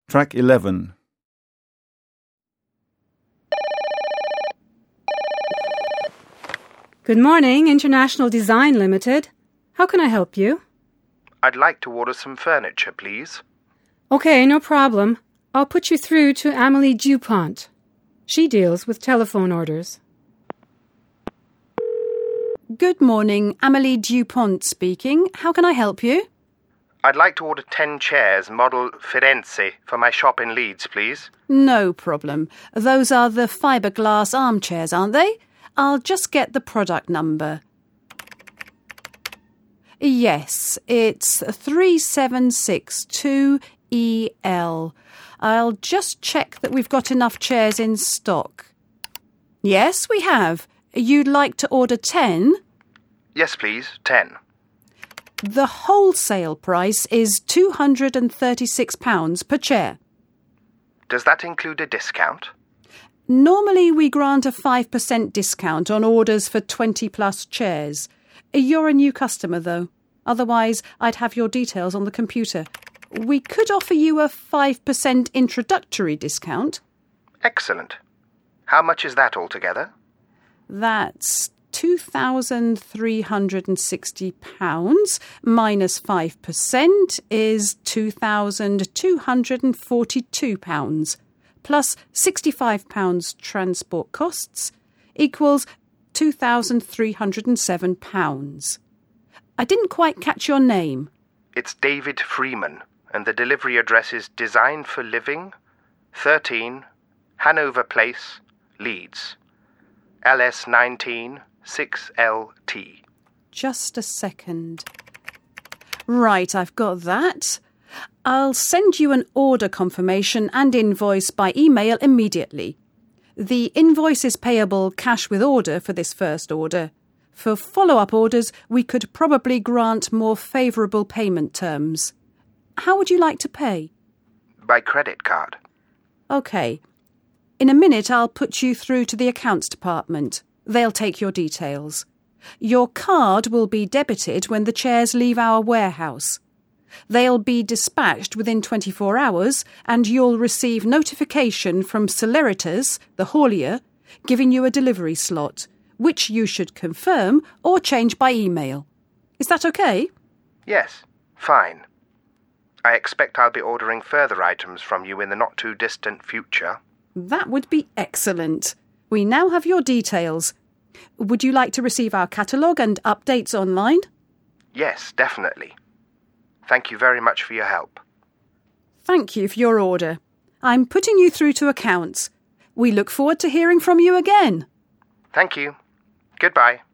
Track 11. Good morning, International Design Limited. How can I help you? I'd like to order some furniture, please. Okay, no problem. I'll put you through to Amélie Dupont. She deals with telephone orders. Good morning, Amélie Dupont speaking. How can I help you? I'd like to order 10 chairs, model Firenze, for my shop in Leeds, please. No problem. Those are the fiberglass armchairs, aren't they? I'll just get the product number. Yes, it's 3762EL. I'll just check that we've got enough chairs in stock. Yes, we have. You'd like to order 10? Yes, please, 10. The wholesale price is £236 per chair. Does that include a discount? Normally we grant a 5% discount on orders for 20-plus chairs. You're a new customer, though. Otherwise, I'd have your details on the computer. We could offer you a 5% introductory discount. Excellent. How much is that altogether? That's £2,360 minus 5% is £2,242 plus £65 transport costs equals £2,307. I didn't quite catch your name. It's David Freeman, and the delivery address is Design for Living, 13, Hanover Place, Leeds, LS19 6LT. Just a second. Right, I've got that. I'll send you an order confirmation and invoice by email immediately. The invoice is payable cash with order for this first order. For follow-up orders, we could probably grant more favourable payment terms. How would you like to pay? By credit card. OK. In a minute, I'll put you through to the accounts department. They'll take your details. Your card will be debited when the chairs leave our warehouse. They'll be dispatched within 24 hours and you'll receive notification from Celeritas, the haulier, giving you a delivery slot, which you should confirm or change by email. Is that okay? Yes, fine. I expect I'll be ordering further items from you in the not-too-distant future. That would be excellent. We now have your details. Would you like to receive our catalogue and updates online? Yes, definitely. Thank you very much for your help. Thank you for your order. I'm putting you through to accounts. We look forward to hearing from you again. Thank you. Goodbye.